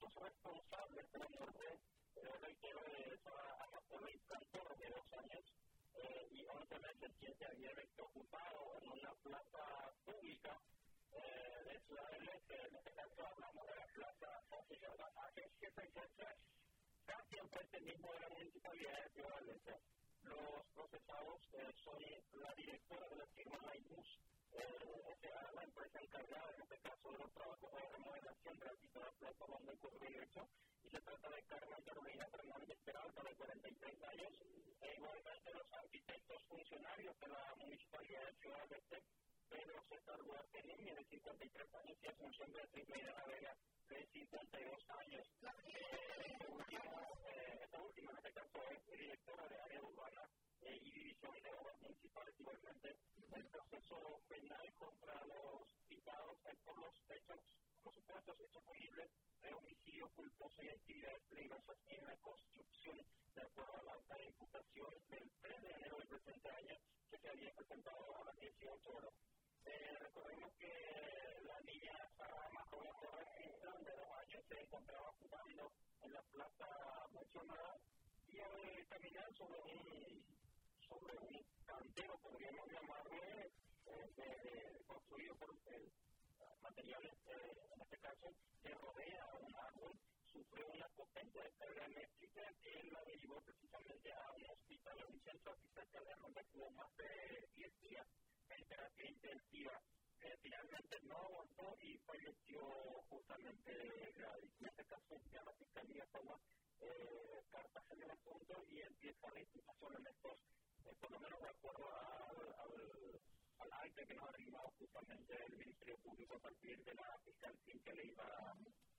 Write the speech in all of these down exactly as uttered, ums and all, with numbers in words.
únicos responsables de la muerte, eh, reitero, de esa Amapola Cantor de dos años eh, y once meses, quien se había ocupado en una plaza pública eh, de Ciudad del Este. En este caso hablamos de la plaza José Jordán Ángel, que se encuentra casi enfrente mismo de la municipalidad de Ciudad del Este. Los procesados eh, son la directora de la firma Laibus, eh, sea la empresa encargada en este caso de los trabajos de remodelación de la citada plaza donde ocurrió el hecho, y se trata de Carmen Carolina Fernández Peralta, de cuarenta y tres años, e igualmente los arquitectos funcionarios de la municipalidad de Ciudad del Este, Pedro César Duarte Núñez, de cincuenta y tres años, y Asunción Beatriz Medina Vega, de cincuenta y dos años. Eh, este último, eh, esta última en este caso es directora de área urbana eh, y división de obras municipales. Igualmente, el proceso penal contra los citados es por los hechos, por supuestos hechos punibles de homicidio culposo y actividades peligrosas en la construcción, de acuerdo a la alta de imputación del tres de enero del presente año, que se había presentado a las dieciocho horas. Eh, recordemos que la niña Sara Majola Torres, de dos años, se encontraba jugando en la plaza mencionada y al caminar sobre un, sobre un cantero, podríamos llamarle, eh, de, de, construido por eh, materiales, eh, en este caso, que rodea a un árbol, sufrió una potente descarga eléctrica que la derivó precisamente a un hospital, a un centro asistencial donde estuvo más de diez días en terapia intensiva. Eh, finalmente no aguantó y falleció justamente grave. En este caso ya la Fiscalía toma eh, cartas en el asunto y empieza la imputación en estos, eh, por lo menos de acuerdo al, al, al acta que nos ha arribado justamente el Ministerio Público a partir de la fiscal que le iba a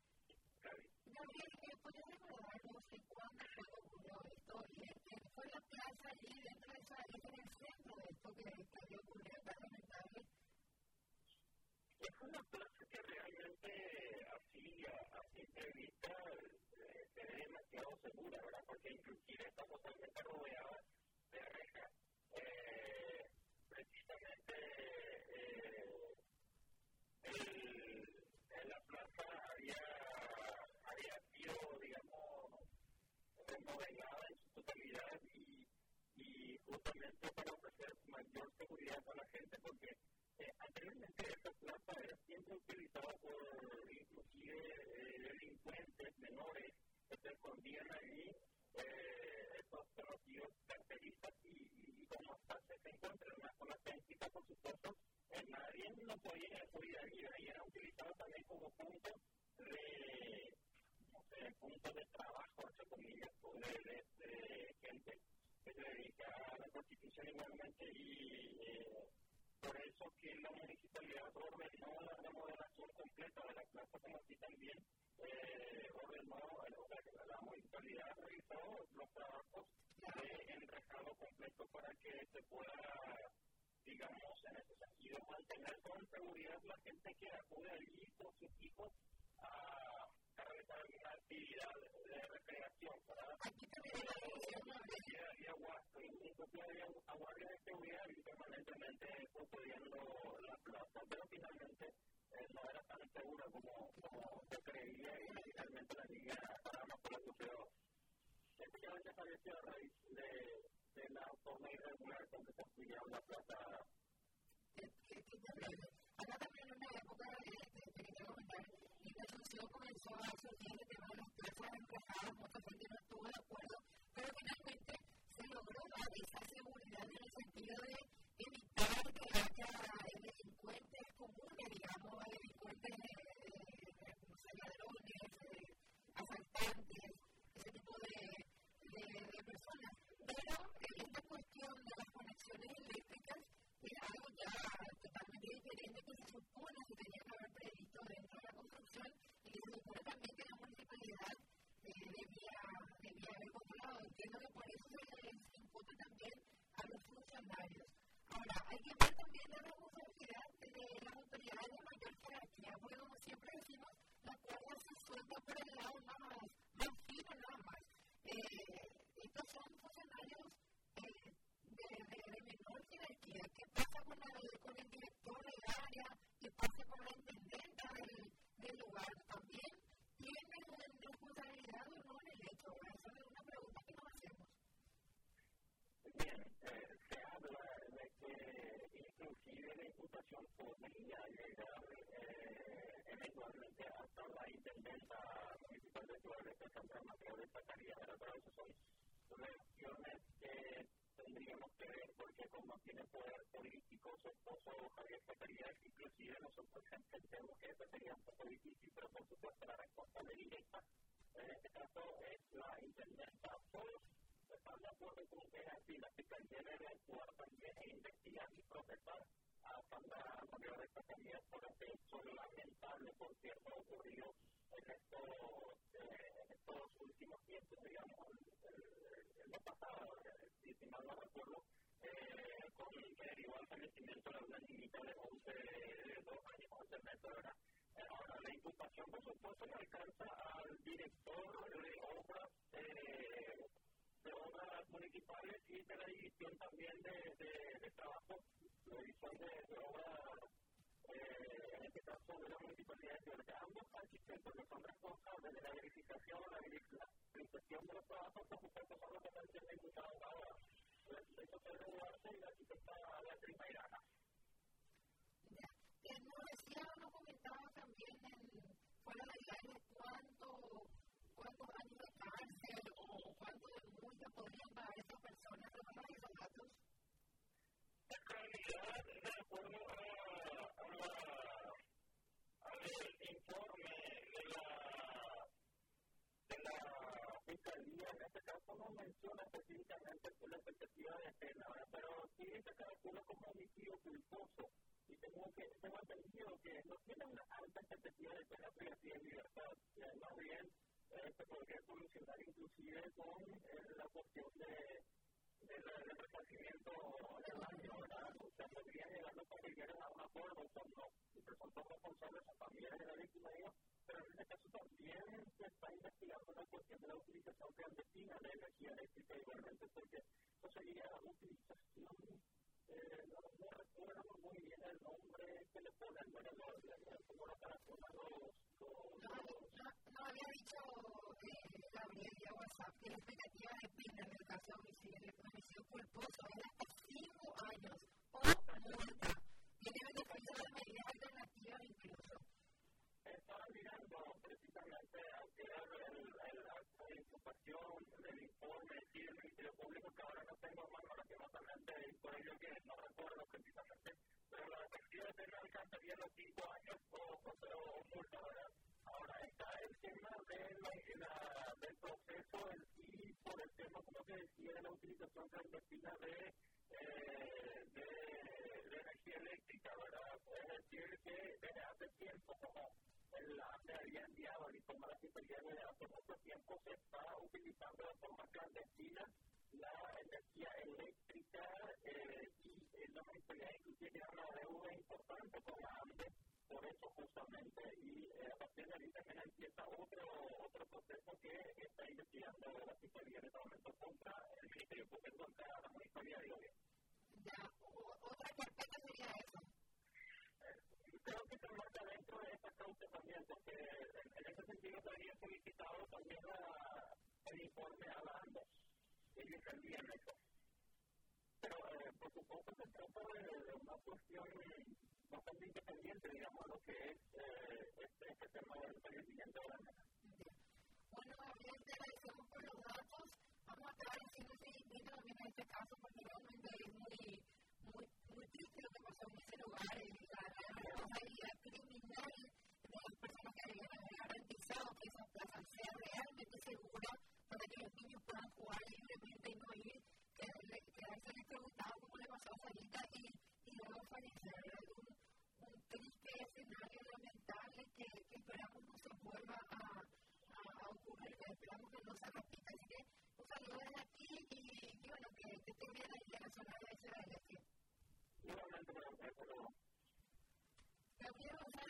Gaby. Gabriel, ¿podrías recordarnos de cuándo fue que ocurrió esto? ¿Fue la plaza allí dentro de esa, en el centro de esto que, que había ocurrido tan lamentable? Es una plaza que realmente así, a, a simple vista, eh, se ve demasiado segura, ¿verdad? Porque inclusive está totalmente rodeada de rejas. Eh, precisamente eh, el, en la plaza había, había sido, digamos, remodelada en su totalidad y, y justamente para ofrecer mayor seguridad a la gente, porque Eh, anteriormente esta plaza era siempre utilizada por inclusive eh, delincuentes menores que se escondían allí, eh, estos conocidos carteristas, y, y, y como hasta se encuentra en una zona céntrica, por supuesto, eh, nadie no podía, podía ir, y era utilizado también como punto de, no sé, punto de trabajo, entre comillas, de, de, de gente que se dedica a la prostitución igualmente, y eh, por eso que la municipalidad ordenó la remodelación completa de la plaza, como así también eh, ordenó, o sea, la municipalidad realizó los trabajos de enrejado completo para que se pueda, digamos, en ese sentido, mantener con seguridad la gente que acude allí con sus hijos a, a realizar alguna actividad de recreación, ¿verdad? Aquí también había guardias de seguridad y permanentemente custodiando la plaza, pero finalmente eh, no era tan segura como, como se creía, y finalmente la niña Sara Majola sufrió efectivamente falleció a raíz de, de la forma irregular con que construyeron la plaza. Acá también en una época que te quería comentar, y la Asunción comenzó a surgir el tema de las plazas encajadas, mucha gente no estuvo de acuerdo, pero finalmente se logró dar esa seguridad en el sentido de evitar que haya delincuentes comunes, digamos, delincuentes, eh, no sé, ladrones, eh, asaltantes, ese tipo de, de, de personas. Pero eh, esta cuestión de las conexiones eléctricas era algo ya totalmente diferente que se supone que tenía que haber previsto dentro de la construcción, y que se supone también que la municipalidad eh, debía, debía haber controlado. Entiendo que por eso se les imputa también a los funcionarios. Ahora, hay que ver también la responsabilidad de las autoridades de mayor jerarquía, porque como siempre decimos, la cuerda se suelta por el lado más, más fino nada más. Eh, estos son funcionarios eh, de, de, de menor jerarquía. ¿Qué pasa con, la, con el director del área? ¿Qué pasa con la intendenta del, del lugar? También tienen un actualmente hasta la intendenta municipal de Ciudad de Santa María de Zacarías, pero eso son relaciones que tendríamos que ver porque como tiene poder político su esposo Javier Zacarías, inclusive nosotros entendemos que eso sería un poco difícil, pero por supuesto la responsable directa en este caso es la intendenta. Todos están de acuerdo con que es así, la Fiscalía debe actuar también e investigar y procesar a Sandra María de Zacarías por este hecho lamentable, por cierto, ocurrido en estos, eh, en estos últimos tiempos, digamos, en lo pasado, si, si mal no recuerdo, eh, con que derivó al fallecimiento de una niñita de once, de dos años, once meses, ¿verdad? Eh, ahora, la imputación, por supuesto, le alcanza al director de obras, eh, de obras municipales y de la división también de, de, de trabajo, la división de, de obras, eh, en este caso de la municipalidad de Ciudad. Ambos arquitectos que son responsables de la verificación, la verificación de los trabajos, por supuesto, son los que están siendo imputados ahora. El arquitecto Pedro Duarte y la arquitecta Beatriz Mairana. Que nos decía, nos comentaba también en, fuera del aire cuánto, cuántos años de cárcel o cuánto de multa podrían pagar estas personas, ¿no hay esos datos? En realidad, de acuerdo a, a la, al informe de la, de la Fiscalía, en este caso no menciona específicamente la expectativa de pena, pero sí se calcula como homicidio culposo. Y tengo, que, tengo entendido que no tiene una alta expectativa de pena privativa en libertad. Eh, más bien, eh, se podría solucionar inclusive con eh, la cuestión de, de la, del resarcimiento del daño, ¿verdad? O sea, podrían llegar los familiares a un acuerdo, son no, si son dos responsables, son familiares de la víctima, digo, pero en este caso también se está investigando la cuestión de la utilización clandestina de energía eléctrica igualmente, porque eso sería utilización. Eh, no, no recuerdo muy bien el nombre que le ponen, bueno, lo, lo, como lo caracterizan los... los, no, los... No, no había dicho eh, Gabriel vía WhatsApp que la expectativa de pena en el caso de homicidio, de homicidio culposo es hasta cinco años o multa. Tiene beneficio de medidas alternativas incluso. Estaba mirando precisamente aquí el, el acto de imputación del informe sí, del Ministerio Público, que ahora no tengo a mano lastimosamente, por ello que no recuerdo precisamente, pero la expectativa de pena alcanzaría los cinco años o, o, o multa, ¿verdad? Ahora está el tema de la, la, del proceso en sí, por el tema, como se decía, de la utilización clandestina de, eh, de, de energía eléctrica, ¿verdad? Es decir, que desde hace tiempo, como la me había enviado el informe a la Fiscalía de hace mucho tiempo, se está utilizando de forma clandestina la energía eléctrica eh, y eh, la municipalidad inclusive tiene una deuda importante con la ANDE por eso justamente, y eh, a partir de ahí también empieza otro otro proceso que está investigando la Fiscalía en este momento contra el Ministerio Público, contra la municipalidad de Oviedo. Ya, otra carpeta sería eso. Creo que se enmarca dentro de esta causa también, porque en, en ese sentido se había solicitado también la, el informe a la ANDE, ellos envían eso. Pero, eh, por supuesto, se trata de, de una cuestión bastante independiente, digamos, lo que es eh, este, este tema del fallecimiento de la nena. Bueno, Gabriel, te agradecemos por los datos. Vamos a estar haciendo seguimiento también en este caso, porque realmente es muy, muy, muy triste lo que pasó en ese lugar. La, la responsabilidad criminal de las personas que habían garantizado que esa plaza sea realmente segura para que los niños puedan jugar libremente y no ir, quedarse electrocutados como le pasó a Sarita y, y luego fallecer. Un, un triste escenario lamentable que, que esperamos no se vuelva a, a, a ocurrir, que esperamos que no se repita. Así que un saludo desde aquí y, y bueno, que, que estén bien ahí en la zona de ese Gabriel González.